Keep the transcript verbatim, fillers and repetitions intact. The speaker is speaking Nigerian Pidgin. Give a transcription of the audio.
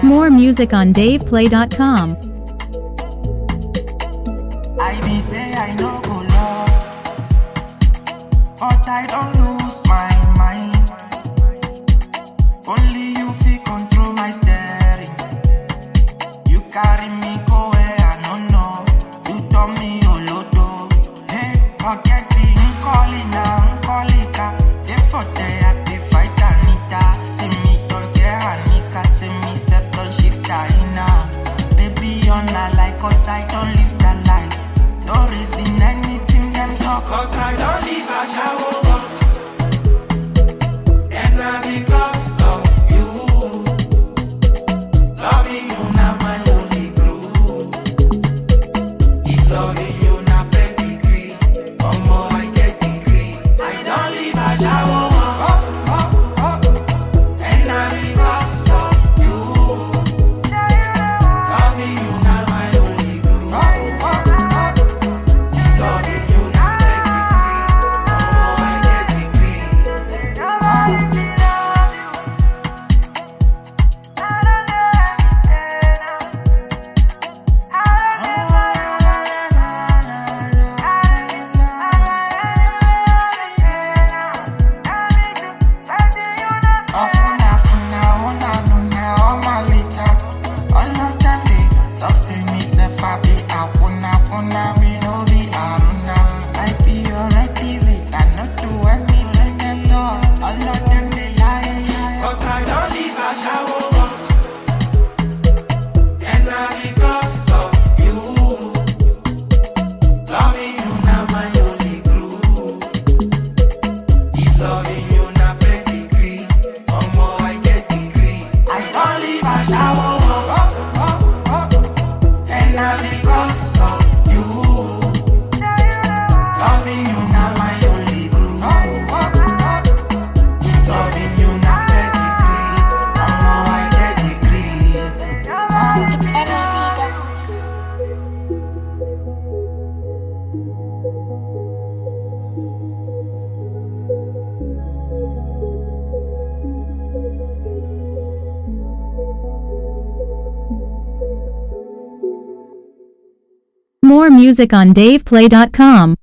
More music on dave play dot com. I be say I no go love, but I don't lose my mind. Only you feel control my steering. You carry me go where I don't know. You tell me olodo. Hey, forget the calling now, calling ka. They for there at the fight Anita. See me don't care Anika. See me self don't shift Aina. Baby on a like cause I don't live that life. No reason anything them talk. Cause I don't live a shower. And I because of you. Loving you now my only groove. If loving you now beg degree. Or more I get degree. I don't live a shower. And I because of you. Loving you now my only groove. Loving you now beg degree. Or more I get degree. Cause I don't leave a shower. And I because of you. Loving you now my only groove. If loving you now beg degree. Or more I get degree. I don't leave a shower. And I because of you. Loving you now my only groove. If loving you now beg degree. Or more I get degree. More music on dave play dot com.